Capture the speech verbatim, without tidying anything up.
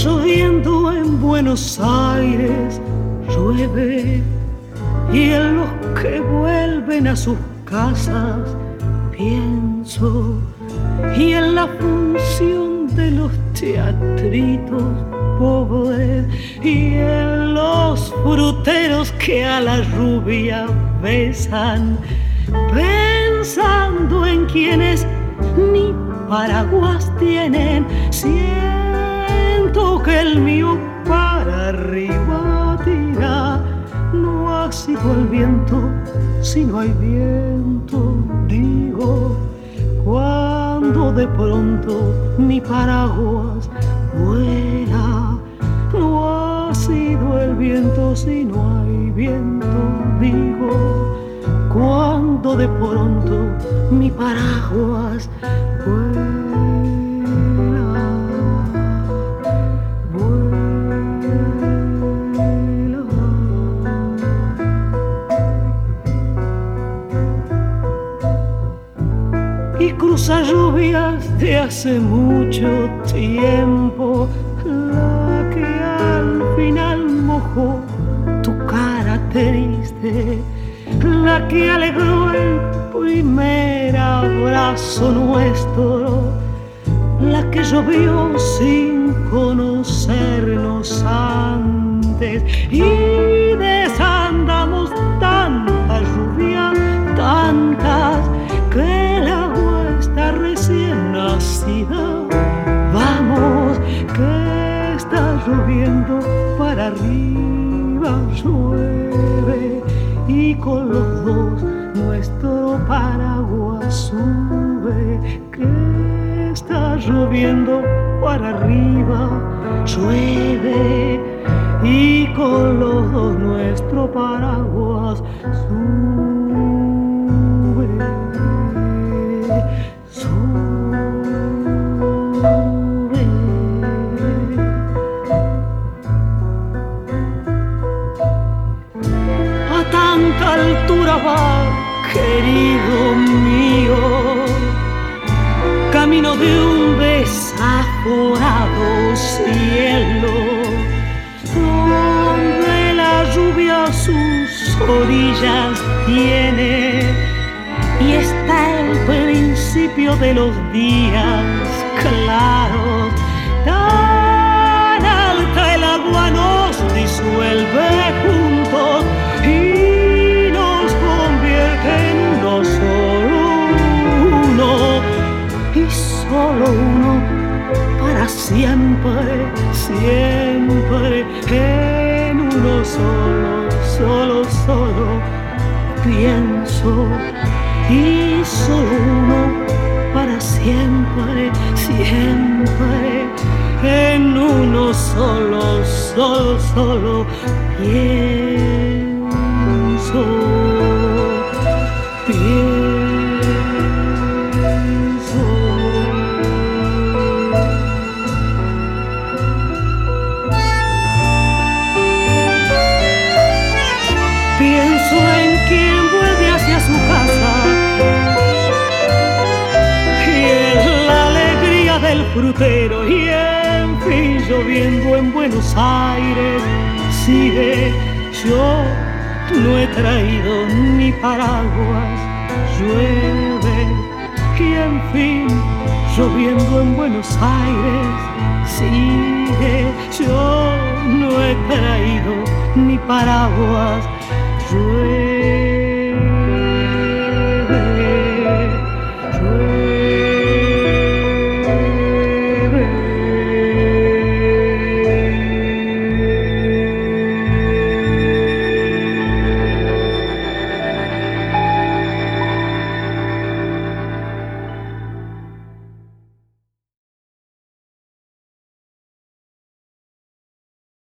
lloviendo en Buenos Aires, llueve, y en los que vuelven a sus casas pienso, y en la función de los teatritos pobres, y en los fruteros que a la rubia besan, pensando en quienes ni paraguas tienen. Siento que el mío para arriba tira. No ha sido el viento, si no hay viento, digo, cuando de pronto mi paraguas vuela. No ha sido el viento, si no hay viento, digo, cuando de pronto mi paraguas vuela. Y cruza lluvias de hace mucho tiempo, la que al final mojó tu cara triste, la que alegró el primer abrazo nuestro, la que llovió sin conocernos antes, y desandamos tanta lluvia, tantas, que el agua está recién nacida. Vamos, que está lloviendo para arriba, llueve, y con los dos nuestro paraguas sube. Que está lloviendo para arriba, llueve, y con los dos nuestro paraguas sube. Altura va, querido mío, camino de un desaforado cielo, donde la lluvia sus orillas tiene, y está el principio de los días claros. Tan alta el agua nos disuelve juntos, y en uno solo uno, y solo uno para siempre, siempre. En uno solo, solo, solo pienso, y solo uno para siempre, siempre. En uno solo, solo, solo pienso. Pienso, pienso en quien vuelve hacia su casa, y en la alegría del frutero, y en fin, lloviendo en Buenos Aires, sigue. Yo no he traído ni paraguas, llueve, y en fin, lloviendo en Buenos Aires, sigue. Yo no he traído ni paraguas, llueve.